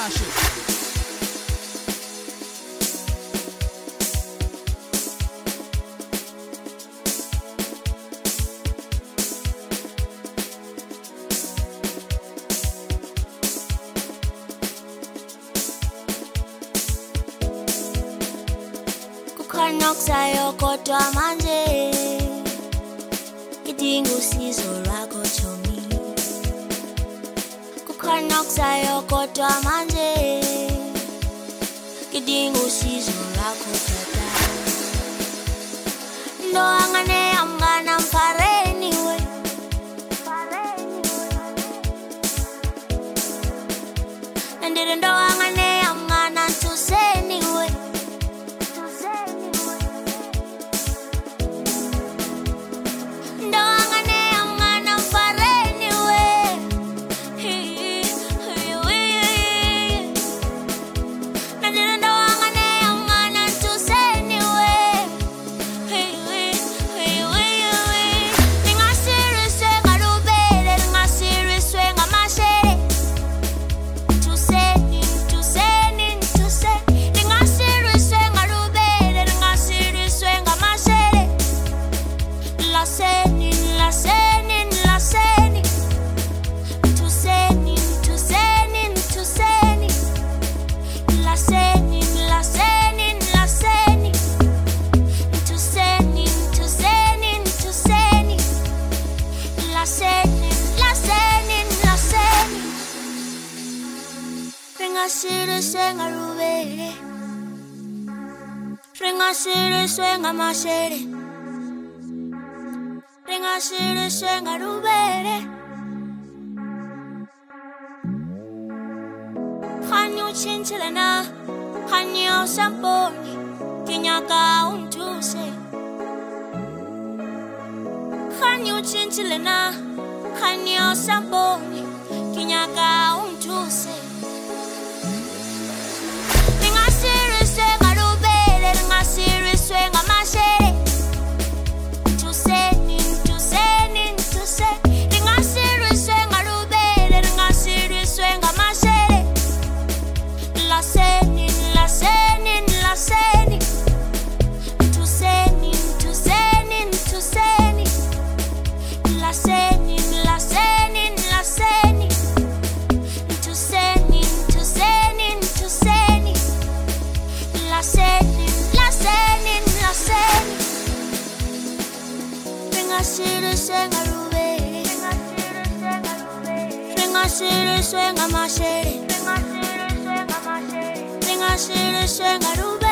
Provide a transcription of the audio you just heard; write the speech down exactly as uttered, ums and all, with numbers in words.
smash it. Kukhanokusayo kodwa manje ngidinga usizo lwakho chomi. Kukhanokusayo kodwa manje ngidinga usizo lwakho tata. Ndo angane amngana mfareni we. Nandire ndo angane amngana ntuseni we. Ringasiri swenga rubere, ringasiri swenga mashere, ringasiri swenga rubere. Hanyo chinchilena, hanyo samponi, kinyaka untuse. Hanyo chinchilena, hanyo samponi, kinyaka untuse. Ringasiri swenga rubere, ringasiri swenga mashere, ringasiri swenga rubere.